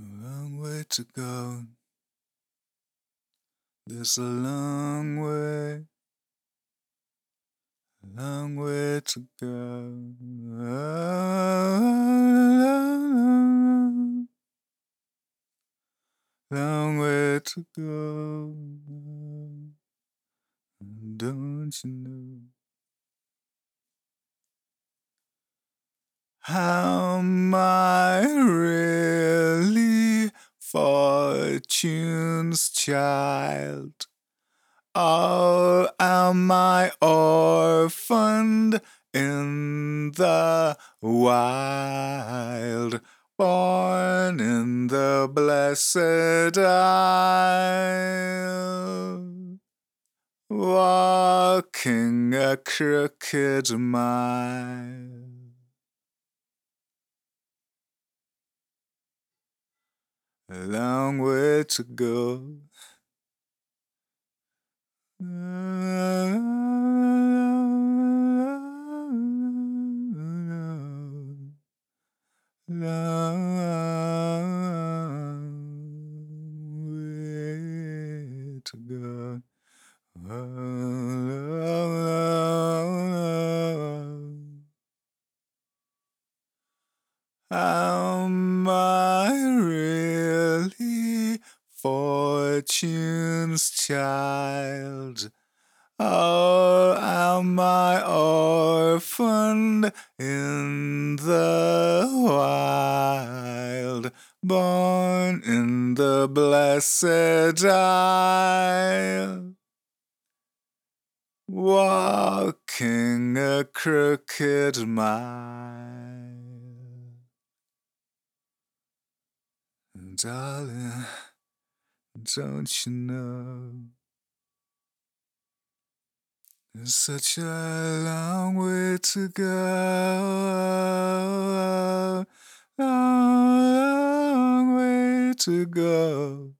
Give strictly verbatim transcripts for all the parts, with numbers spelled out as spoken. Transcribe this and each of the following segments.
Long way to go. There's a long way, long way to go. Long way to go. Don't you know? Am I really fortune's child? Or am I orphaned in the wild, born in the blessed isle, walking a crooked mile? A long way to go. Long way to go. Am I really fortune's child? Or am I orphaned in the wild, born in the blessed isle, walking a crooked mile? Darling, don't you know? There's such a long way to go, long way to go.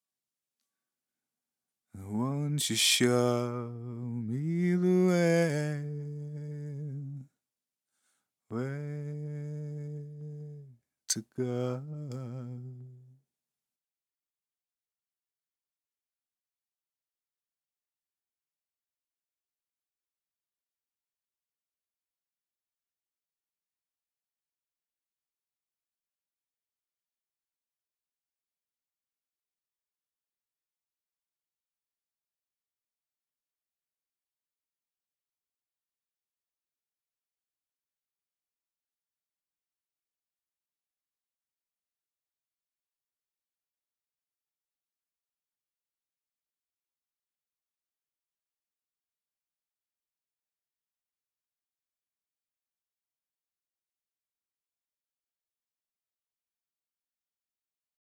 Won't you show me the way, way to go?